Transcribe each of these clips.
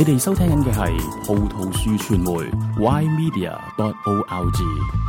你哋收聽緊嘅係葡萄樹傳媒 ymedia.org。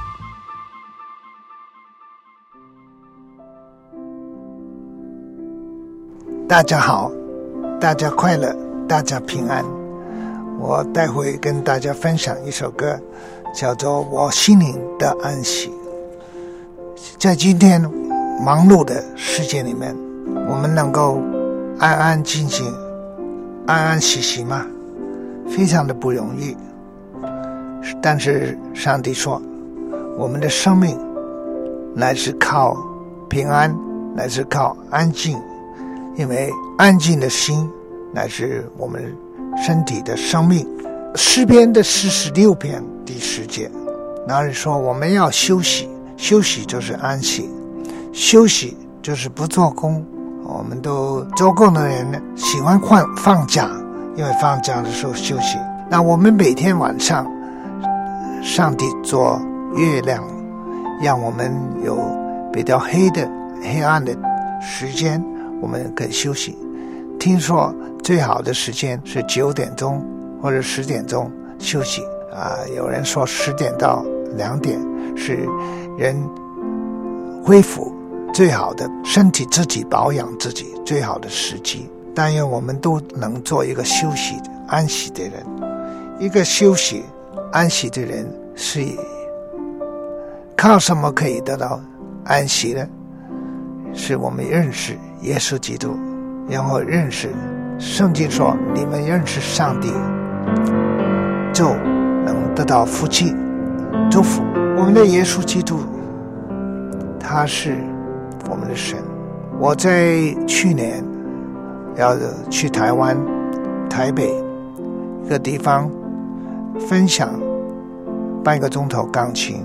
大家好，大家快樂，大家平安。我待會跟大家分享一首歌，叫做《我心靈的安息》。在今天忙碌的世界裡面，我們能夠安安靜靜、安安息息嗎？非常的不容易。但是上帝說，我們的生命乃是靠平安，乃是靠安靜，因為安靜的心乃是我們身體的生命。詩篇的46篇第10節，那裡說我們要休息，休息就是安息，休息就是不做工。我們都做工的人呢，喜歡放假，因為放假的時候休息。那我們每天晚上，上帝做月亮，讓我們有比較黑暗的時間，我們可以休息。聽說最好的時間是9點鐘或者10點鐘休息有人說10點到2點是人恢復最好的，身體自己保養自己最好的時機。但願我們都能做一個休息安息的人。一個休息安息的人是靠什麼可以得到安息呢？是我們認識耶穌基督，然後認識聖經說，你們認識上帝就能得到福氣祝福。我們的耶穌基督他是我們的神。我在去年要去台灣台北一個地方分享半個鐘頭鋼琴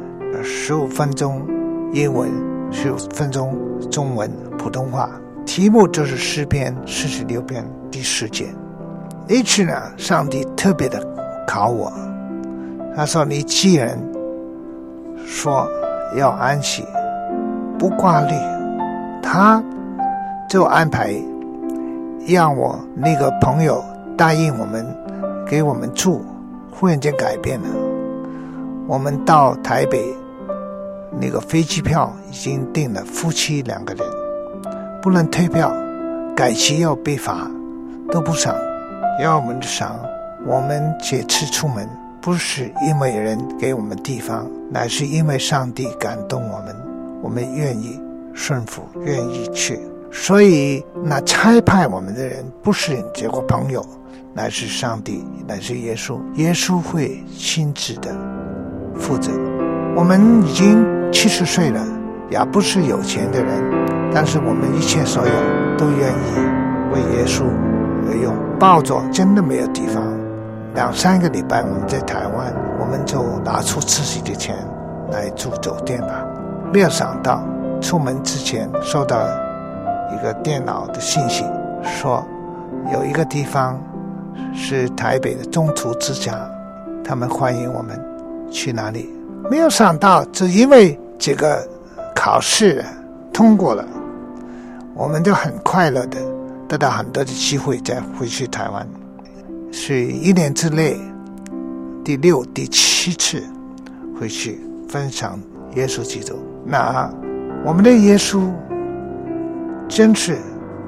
，15分鐘英文，15分鐘中文普通話，題目就是詩篇46篇第10節。那次呢，上帝特別的考我，他說，你既然說要安息不掛慮，他就安排讓我那個朋友答應我們給我們住，忽然間改變了。我們到台北那個飛機票已經訂了，夫妻2個人不能退票，改期要被罰，都不想。要我們想，我們這次出門不是因為人給我們地方，乃是因為上帝感動我們願意順服，願意去。所以那差派我們的人不是這個朋友，乃是上帝，乃是耶穌。耶穌會親自的負責。我們已經70歲了，也不是有錢的人，但是我們一切所有都願意為耶穌而用。抱着真的沒有地方，2-3個禮拜我們在台灣，我們就拿出自己的錢來住酒店吧。沒有想到出門之前收到一個電腦的信息，說有一個地方是台北的中途之家，他們歡迎我們去哪裡。沒有想到只因為這個考試通過了，我們就很快樂的得到很多的機會再回去台灣，是1年之內第6、第7次回去分享耶穌基督。那我們的耶穌真是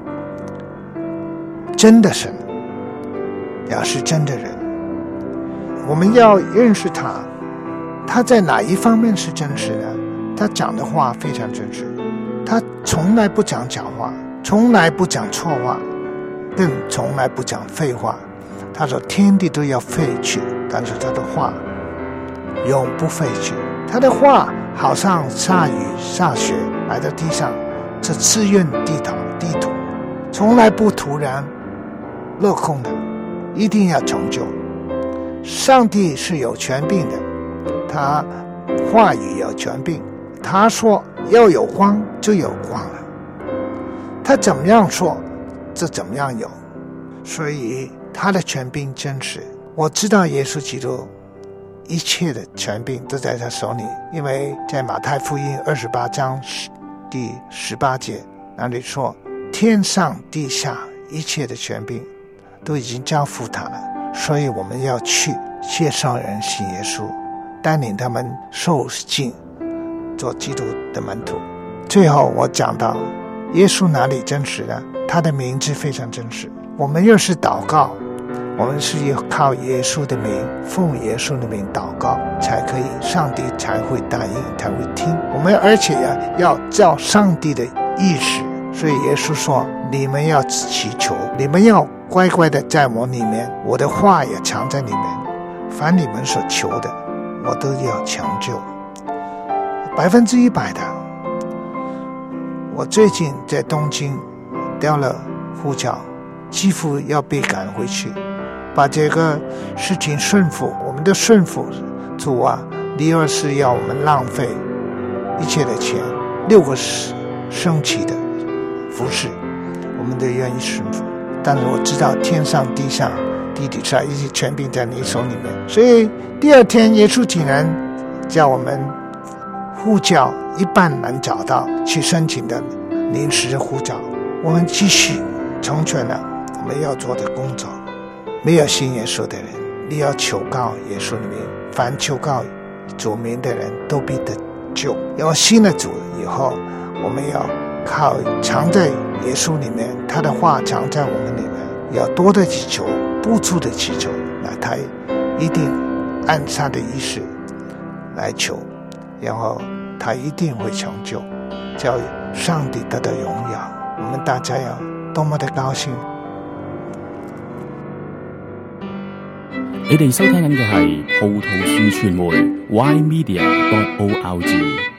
真的神，也是真的人。我們要認識他，他在哪一方面是真實的？他講的話非常真實，他從來不講假話，從來不講錯話，更從來不講廢話。他說天地都要廢去，但是他的話永不廢去。他的話好像下雨下雪來到地上，這滋潤地土，從來不突然落空的，一定要成就。上帝是有權柄的，他話語有權柄，他說要有光就有光了，他怎麼樣說就怎麼樣有，所以他的權柄真實。我知道耶穌基督一切的權柄都在他手裡，因為在馬太福音28章第18節那裡說，天上地下一切的權柄都已经交付他了，所以我们要去介绍人信耶稣，带领他们受浸，做基督的门徒。最后我讲到耶稣哪里真实呢？他的名字非常真实。我们要是祷告，我们是要靠耶稣的名，奉耶稣的名祷告才可以，上帝才会答应，才会听我们。而且要照上帝的意识，所以耶稣说，你们要祈求，你们要乖乖的在我里面，我的话也藏在里面，凡你们所求的我都要成就100%的。我最近在东京掉了护照，几乎要被赶回去，把这个事情顺服，我们的顺服主啊，你要是要我们浪费一切的钱，6个升旗的服侍，我们都愿意顺服。但是我知道天上地上地底下一切权柄在你手里面，所以第二天耶稣竟然叫我们护照一半能找到去申请的临时护照，我们继续成全了我们要做的工作。没有信耶稣的人，你要求告耶稣的名，凡求告主名的人都必得救。要信了主以后，我们要靠藏在耶稣里面，他的话藏在我们里面，要多的祈求，不住的祈求，那他一定按他的意思来求，然后他一定会成就，叫上帝得到荣耀。我们大家要多麼的高興。 你哋收聽緊嘅係葡萄樹傳媒 YMedia.org。